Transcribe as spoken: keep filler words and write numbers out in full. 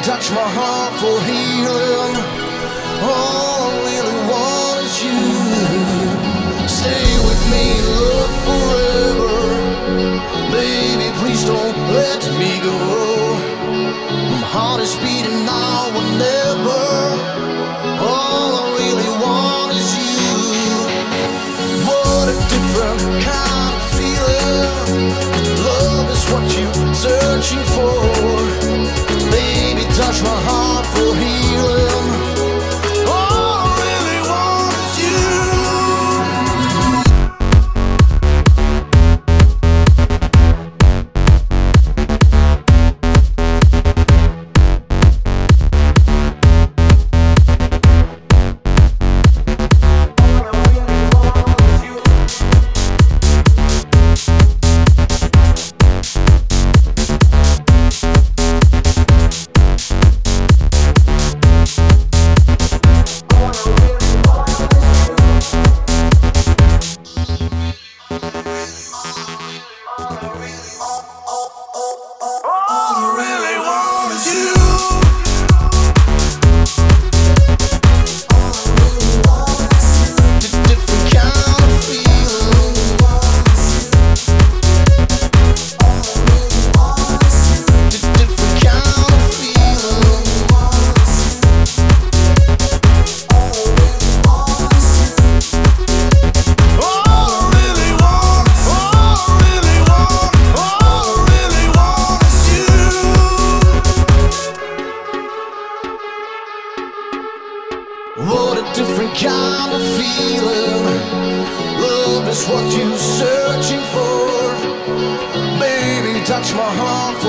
touch my heart for healing. All I really want is you. Stay with me, love forever. Baby, please don't let me go. My heart is beating now and never. All I really want is you. What a different kind of feeling. Love is what you're searching for. Baby, touch my heart for healing. All I really want is you. What a different kind of feeling. Love is what you're searching for. Baby, touch my heart